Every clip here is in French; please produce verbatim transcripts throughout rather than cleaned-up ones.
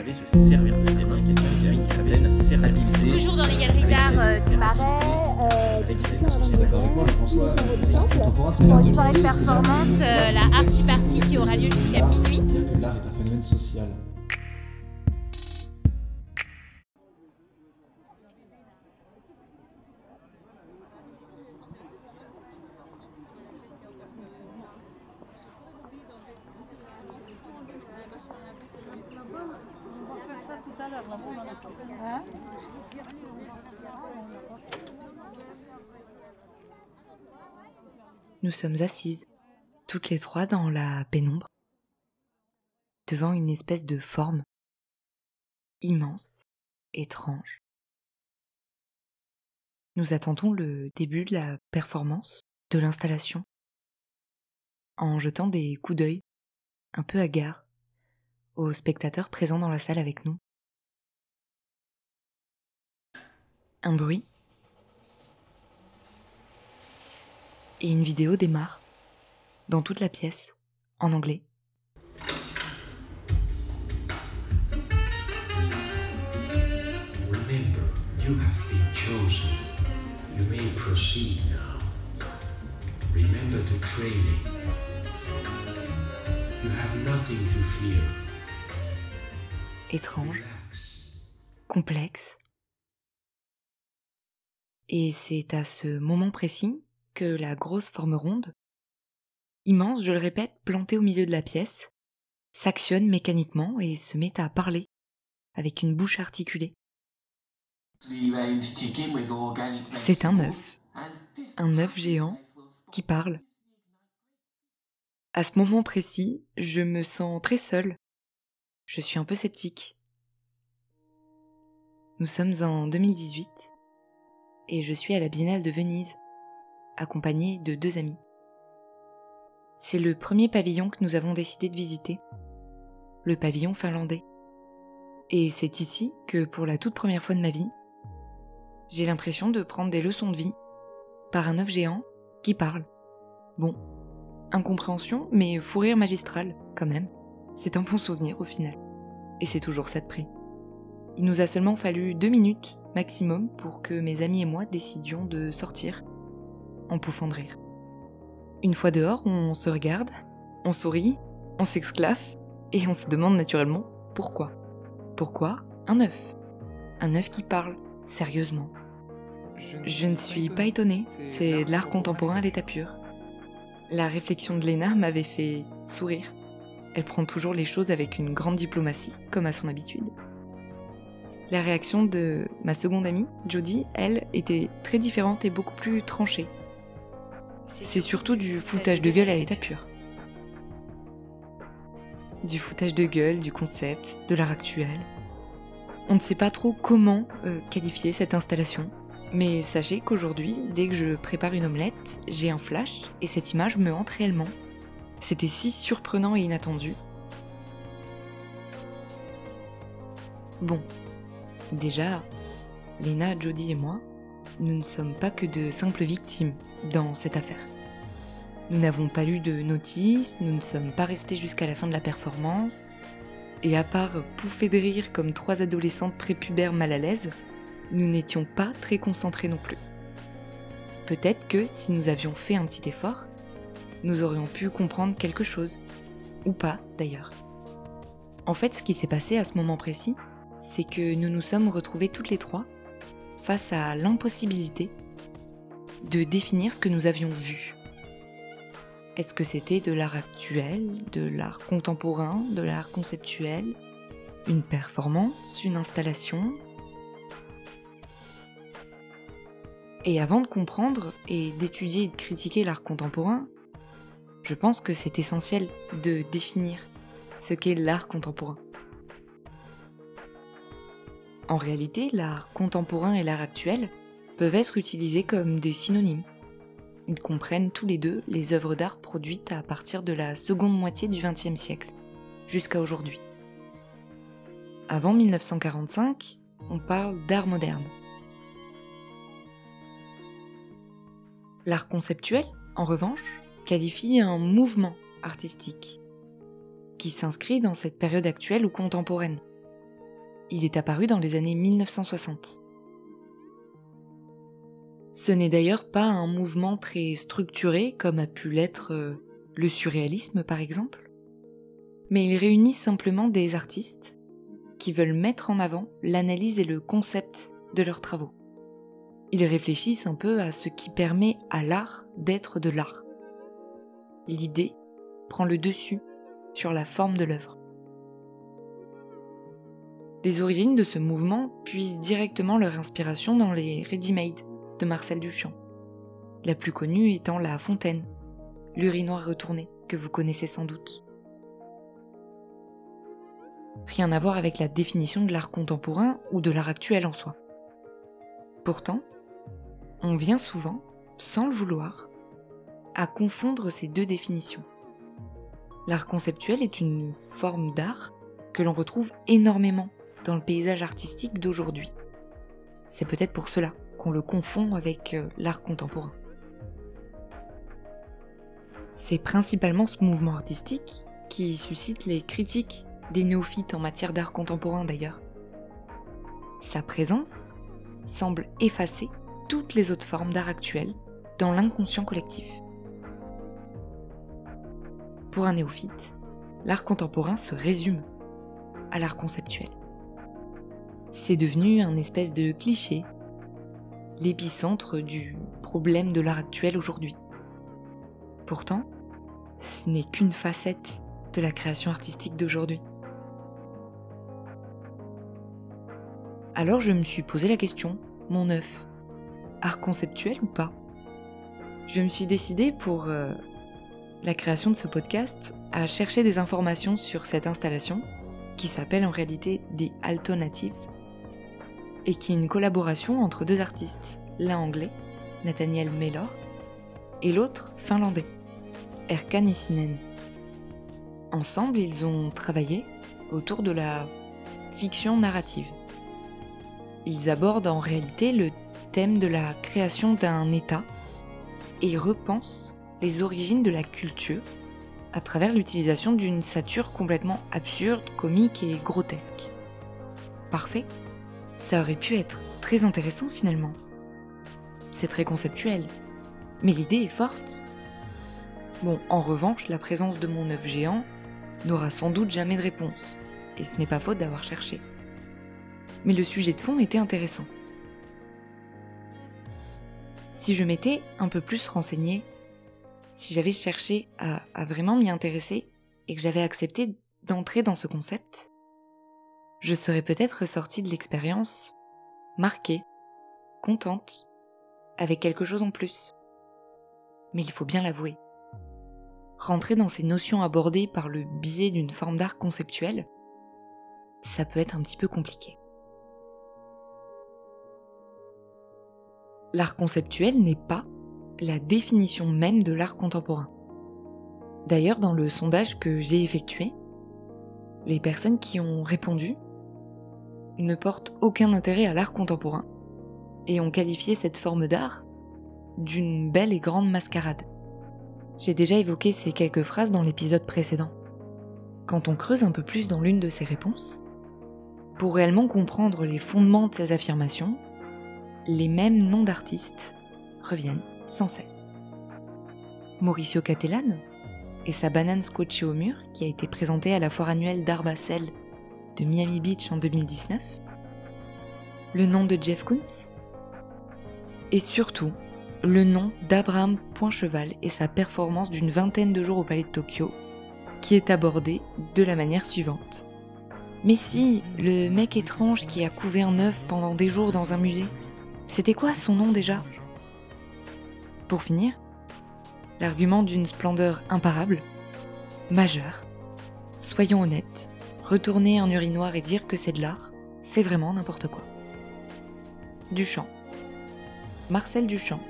savait se servir de ses mains, quelqu'un qui a une certaine sérénité. Toujours dans les galeries d'art euh, du Marais, Avec cette C'est d'accord avec moi, François, l'art contemporain, c'est pour l'art de une soirée de l'idée, c'est l'art de performance, l'idée, c'est euh, l'art la du Art texte. Party qui aura lieu jusqu'à L'art, minuit. c'est-à-dire que l'art est un phénomène social. Nous sommes assises, toutes les trois dans la pénombre, devant une espèce de forme immense, étrange. Nous attendons le début de la performance, de l'installation, en jetant des coups d'œil, un peu hagards, aux spectateurs présents dans la salle avec nous. Un bruit, et une vidéo démarre, dans toute la pièce, en anglais. Remember, you have been chosen. You may proceed now. Remember the training. You have nothing to fear. Étrange, Relax. complexe. Et c'est à ce moment précis que la grosse forme ronde, immense, je le répète, plantée au milieu de la pièce, s'actionne mécaniquement et se met à parler, avec une bouche articulée. C'est un œuf, un œuf géant qui parle. À ce moment précis, je me sens très seule. Je suis un peu sceptique. Nous sommes en deux mille dix-huit et je suis à la Biennale de Venise, accompagnée de deux amis. C'est le premier pavillon que nous avons décidé de visiter, le pavillon finlandais. Et c'est ici que, pour la toute première fois de ma vie, j'ai l'impression de prendre des leçons de vie par un œuf géant qui parle. Bon, incompréhension, mais fou rire magistral, quand même. C'est un bon souvenir au final. Et c'est toujours ça de prix. Il nous a seulement fallu deux minutes maximum pour que mes amis et moi décidions de sortir, en pouffant de rire. Une fois dehors, on se regarde, on sourit, on s'exclave, et on se demande naturellement pourquoi. Pourquoi un œuf ? Un œuf qui parle, sérieusement. Je ne suis pas étonnée, c'est de l'art contemporain à l'état pur. La réflexion de Léna m'avait fait sourire. Elle prend toujours les choses avec une grande diplomatie, comme à son habitude. La réaction de ma seconde amie, Jodie, elle, était très différente et beaucoup plus tranchée. C'est surtout du foutage de gueule à l'état pur. Du foutage de gueule, du concept, de l'art actuel. On ne sait pas trop comment euh, qualifier cette installation, mais sachez qu'aujourd'hui, dès que je prépare une omelette, j'ai un flash et cette image me hante réellement. C'était si surprenant et inattendu. Bon, déjà, Léna, Jodie et moi, nous ne sommes pas que de simples victimes dans cette affaire. Nous n'avons pas lu de notice, nous ne sommes pas restés jusqu'à la fin de la performance, et à part pouffer de rire comme trois adolescentes prépubères mal à l'aise, nous n'étions pas très concentrés non plus. Peut-être que si nous avions fait un petit effort, nous aurions pu comprendre quelque chose, ou pas d'ailleurs. En fait, ce qui s'est passé à ce moment précis, c'est que nous nous sommes retrouvés toutes les trois face à l'impossibilité de définir ce que nous avions vu. Est-ce que c'était de l'art actuel, de l'art contemporain, de l'art conceptuel, une performance, une installation ? Et avant de comprendre et d'étudier et de critiquer l'art contemporain, je pense que c'est essentiel de définir ce qu'est l'art contemporain. En réalité, l'art contemporain et l'art actuel peuvent être utilisés comme des synonymes. Ils comprennent tous les deux les œuvres d'art produites à partir de la seconde moitié du vingtième siècle, jusqu'à aujourd'hui. Avant mille neuf cent quarante-cinq, on parle d'art moderne. L'art conceptuel, en revanche, qualifie un mouvement artistique qui s'inscrit dans cette période actuelle ou contemporaine, Il est apparu dans les années mille neuf cent soixante. Ce n'est d'ailleurs pas un mouvement très structuré comme a pu l'être euh, le surréalisme par exemple, mais il réunit simplement des artistes qui veulent mettre en avant l'analyse et le concept de leurs travaux. Ils réfléchissent un peu à ce qui permet à l'art d'être de l'art. L'idée prend le dessus sur la forme de l'œuvre. Les origines de ce mouvement puisent directement leur inspiration dans les ready-made de Marcel Duchamp, la plus connue étant La Fontaine, l'urinoir retourné, que vous connaissez sans doute. Rien à voir avec la définition de l'art contemporain ou de l'art actuel en soi. Pourtant, on vient souvent, sans le vouloir, à confondre ces deux définitions. L'art conceptuel est une forme d'art que l'on retrouve énormément dans le paysage artistique d'aujourd'hui. C'est peut-être pour cela qu'on le confond avec l'art contemporain. C'est principalement ce mouvement artistique qui suscite les critiques des néophytes en matière d'art contemporain d'ailleurs. Sa présence semble effacer toutes les autres formes d'art actuel dans l'inconscient collectif. Pour un néophyte, l'art contemporain se résume à l'art conceptuel. C'est devenu un espèce de cliché, l'épicentre du problème de l'art actuel aujourd'hui. Pourtant, ce n'est qu'une facette de la création artistique d'aujourd'hui. Alors je me suis posé la question, mon œuf, art conceptuel ou pas ? Je me suis décidée pour euh, la création de ce podcast à chercher des informations sur cette installation, qui s'appelle en réalité The Alternatives, et qui est une collaboration entre deux artistes, l'un anglais, Nathaniel Mellor, et l'autre finlandais, Erkka Nissinen. Ensemble, ils ont travaillé autour de la fiction narrative. Ils abordent en réalité le thème de la création d'un État et repensent les origines de la culture à travers l'utilisation d'une satire complètement absurde, comique et grotesque. Parfait, ça aurait pu être très intéressant finalement. C'est très conceptuel, mais l'idée est forte. Bon, en revanche, la présence de mon œuf géant n'aura sans doute jamais de réponse, et ce n'est pas faute d'avoir cherché. Mais le sujet de fond était intéressant. Si je m'étais un peu plus renseignée, si j'avais cherché à, à vraiment m'y intéresser et que j'avais accepté d'entrer dans ce concept, je serais peut-être ressortie de l'expérience marquée, contente, avec quelque chose en plus. Mais il faut bien l'avouer. Rentrer dans ces notions abordées par le biais d'une forme d'art conceptuel, ça peut être un petit peu compliqué. L'art conceptuel n'est pas la définition même de l'art contemporain. D'ailleurs, dans le sondage que j'ai effectué, les personnes qui ont répondu ne portent aucun intérêt à l'art contemporain et ont qualifié cette forme d'art d'une belle et grande mascarade. J'ai déjà évoqué ces quelques phrases dans l'épisode précédent. Quand on creuse un peu plus dans l'une de ces réponses, pour réellement comprendre les fondements de ces affirmations, les mêmes noms d'artistes reviennent sans cesse. Mauricio Cattelan et sa banane scotchée au mur, qui a été présentée à la foire annuelle d'Art Basel de Miami Beach en deux mille dix-neuf, le nom de Jeff Koons, et surtout le nom d'Abraham Poincheval et sa performance d'une vingtaine de jours au Palais de Tokyo, qui est abordée de la manière suivante. Mais si, le mec étrange qui a couvé un œuf pendant des jours dans un musée, c'était quoi son nom déjà ? Pour finir, l'argument d'une splendeur imparable, majeure. Soyons honnêtes, retourner un urinoir et dire que c'est de l'art, c'est vraiment n'importe quoi. Duchamp. Marcel Duchamp.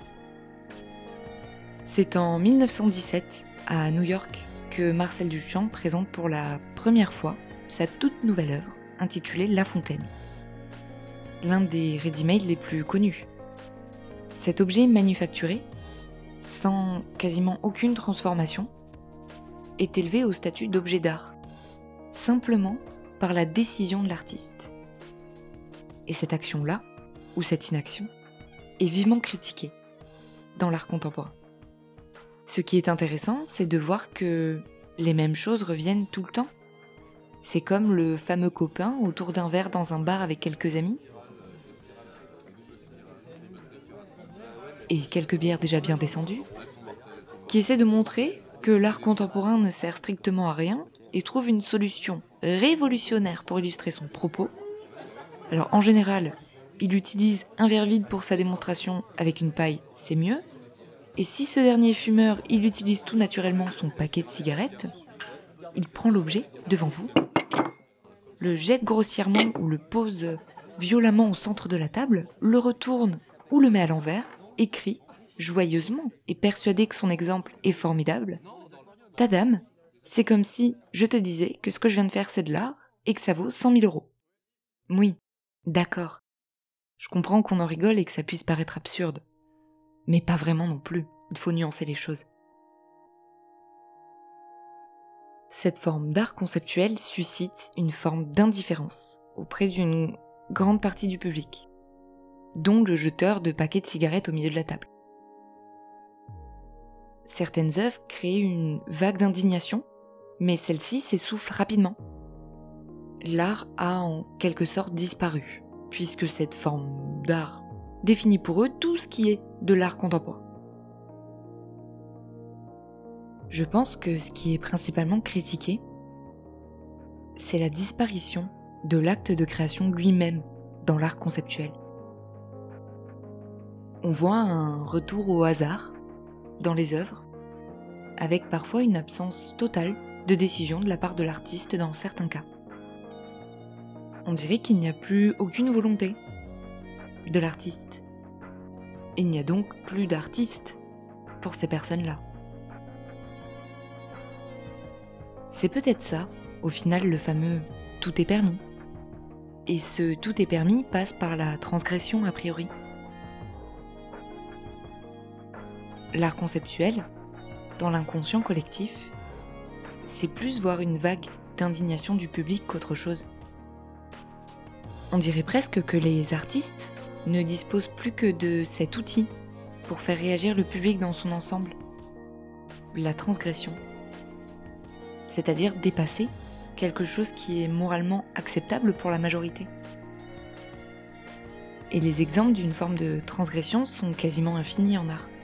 C'est en mille neuf cent dix-sept, à New York, que Marcel Duchamp présente pour la première fois sa toute nouvelle œuvre, intitulée La Fontaine. L'un des ready-made les plus connus. Cet objet manufacturé, sans quasiment aucune transformation, est élevé au statut d'objet d'art, simplement par la décision de l'artiste. Et cette action-là, ou cette inaction, est vivement critiquée dans l'art contemporain. Ce qui est intéressant, c'est de voir que les mêmes choses reviennent tout le temps. C'est comme le fameux copain autour d'un verre dans un bar avec quelques amis, et quelques bières déjà bien descendues, qui essaie de montrer que l'art contemporain ne sert strictement à rien et trouve une solution révolutionnaire pour illustrer son propos. Alors en général, il utilise un verre vide pour sa démonstration avec une paille, c'est mieux. Et si ce dernier est fumeur, il utilise tout naturellement son paquet de cigarettes, il prend l'objet devant vous, le jette grossièrement ou le pose violemment au centre de la table, le retourne ou le met à l'envers, et crie joyeusement et persuadé que son exemple est formidable. Tadam, c'est comme si je te disais que ce que je viens de faire c'est de l'art et que ça vaut cent mille euros. Oui, d'accord. Je comprends qu'on en rigole et que ça puisse paraître absurde. Mais pas vraiment non plus, il faut nuancer les choses. Cette forme d'art conceptuel suscite une forme d'indifférence auprès d'une grande partie du public, dont le jeteur de paquets de cigarettes au milieu de la table. Certaines œuvres créent une vague d'indignation, mais celle-ci s'essouffle rapidement. L'art a en quelque sorte disparu, puisque cette forme d'art définit pour eux tout ce qui est de l'art contemporain. Je pense que ce qui est principalement critiqué, c'est la disparition de l'acte de création lui-même dans l'art conceptuel. On voit un retour au hasard dans les œuvres, avec parfois une absence totale de décision de la part de l'artiste dans certains cas. On dirait qu'il n'y a plus aucune volonté de l'artiste. Il n'y a donc plus d'artistes pour ces personnes-là. C'est peut-être ça, au final, le fameux « tout est permis ». Et ce « tout est permis » passe par la transgression a priori. L'art conceptuel, dans l'inconscient collectif, c'est plus voir une vague d'indignation du public qu'autre chose. On dirait presque que les artistes ne disposent plus que de cet outil pour faire réagir le public dans son ensemble, la transgression. C'est-à-dire dépasser quelque chose qui est moralement acceptable pour la majorité. Et les exemples d'une forme de transgression sont quasiment infinis en art.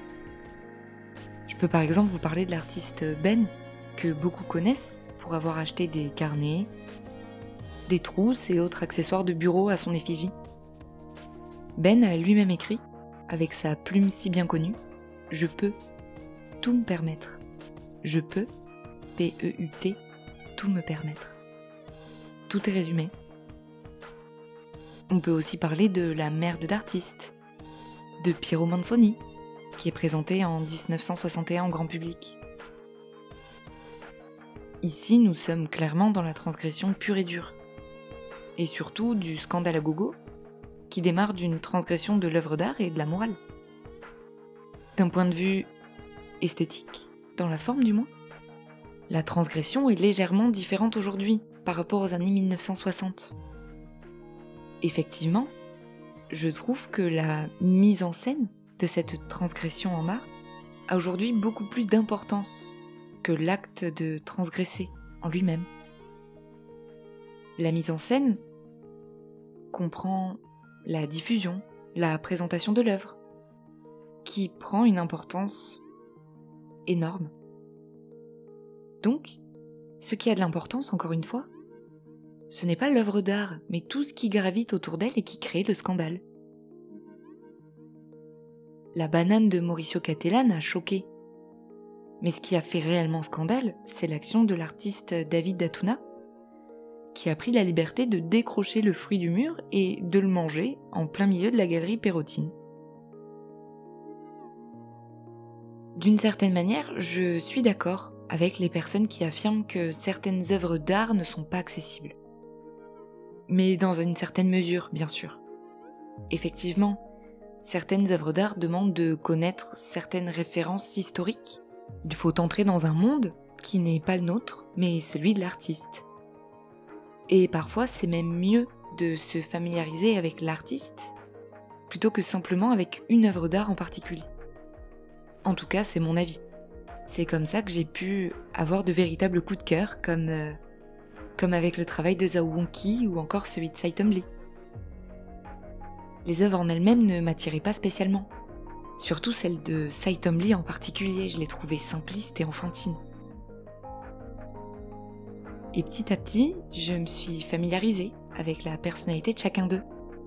Je peux par exemple vous parler de l'artiste Ben, que beaucoup connaissent pour avoir acheté des carnets, des trousses et autres accessoires de bureau à son effigie. Ben a lui-même écrit, avec sa plume si bien connue, « Je peux tout me permettre. Je peux, P E U T, tout me permettre. » Tout est résumé. On peut aussi parler de la merde d'artiste, de Piero Manzoni, qui est présenté en dix-neuf cent soixante et un en grand public. Ici, nous sommes clairement dans la transgression pure et dure. Et surtout du scandale à gogo, qui démarre d'une transgression de l'œuvre d'art et de la morale. D'un point de vue esthétique, dans la forme du moins, la transgression est légèrement différente aujourd'hui par rapport aux années mille neuf cent soixante. Effectivement, je trouve que la mise en scène de cette transgression en art a aujourd'hui beaucoup plus d'importance que l'acte de transgresser en lui-même. La mise en scène comprend la diffusion, la présentation de l'œuvre, qui prend une importance énorme. Donc, ce qui a de l'importance, encore une fois, ce n'est pas l'œuvre d'art, mais tout ce qui gravite autour d'elle et qui crée le scandale. La banane de Mauricio Cattelan a choqué. Mais ce qui a fait réellement scandale, c'est l'action de l'artiste David d'Atuna, qui a pris la liberté de décrocher le fruit du mur et de le manger en plein milieu de la galerie Perotine. D'une certaine manière, je suis d'accord avec les personnes qui affirment que certaines œuvres d'art ne sont pas accessibles. Mais dans une certaine mesure, bien sûr. Effectivement, certaines œuvres d'art demandent de connaître certaines références historiques. Il faut entrer dans un monde qui n'est pas le nôtre, mais celui de l'artiste. Et parfois, c'est même mieux de se familiariser avec l'artiste plutôt que simplement avec une œuvre d'art en particulier. En tout cas, c'est mon avis. C'est comme ça que j'ai pu avoir de véritables coups de cœur, comme, euh, comme avec le travail de Zhao Wonqi ou encore celui de Saitom Lee. Les œuvres en elles-mêmes ne m'attiraient pas spécialement. Surtout celle de Saitom Lee en particulier, je l'ai trouvée simpliste et enfantine. Et petit à petit, je me suis familiarisée avec la personnalité de chacun d'eux.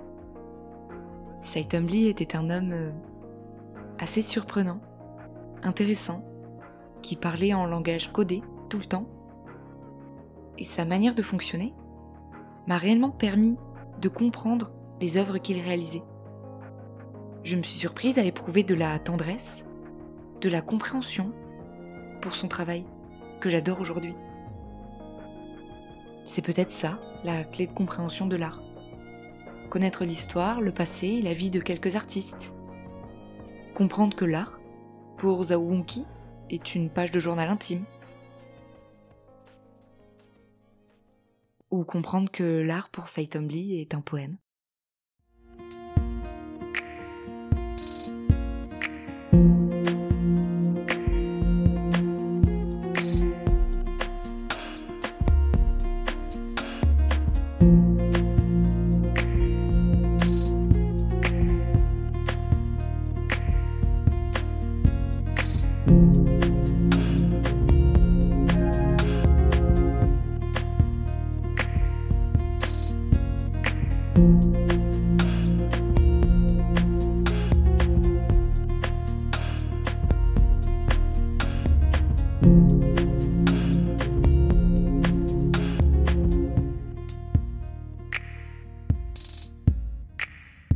Saitom Lee était un homme euh, assez surprenant, intéressant, qui parlait en langage codé tout le temps. Et sa manière de fonctionner m'a réellement permis de comprendre les œuvres qu'il réalisait. Je me suis surprise à éprouver de la tendresse, de la compréhension pour son travail, que j'adore aujourd'hui. C'est peut-être ça, la clé de compréhension de l'art. Connaître l'histoire, le passé et la vie de quelques artistes. Comprendre que l'art, pour Zhao Wonqi, est une page de journal intime. Ou comprendre que l'art pour Saitom Lee est un poème. Thank you.